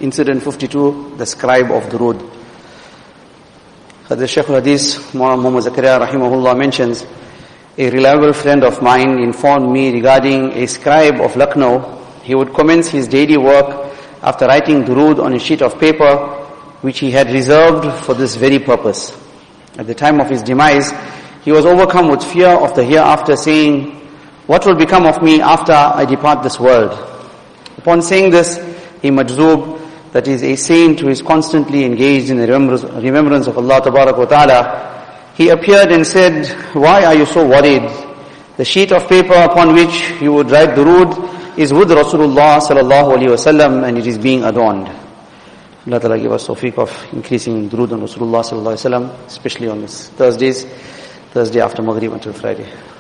Incident 52, the scribe of Durood. The Shaykh al-Hadith, Muhammad Zakaria rahimahullah mentions, a reliable friend of mine informed me regarding a scribe of Lucknow. He would commence his daily work after writing Durood on a sheet of paper, which he had reserved for this very purpose. At the time of his demise, he was overcome with fear of the hereafter, saying, "What will become of me after I depart this world?" Upon saying this, a majzoob, that is a saint who is constantly engaged in the remembrance of Allah Ta'ala, he appeared and said, "Why are you so worried? The sheet of paper upon which you would write Durood is with Rasulullah sallallahu alaihi wasallam, and it is being adorned." Allah Ta'ala give us tawfiq of increasing Durood on Rasulullah sallallahu alaihi wasallam, especially on this Thursday after Maghrib until Friday.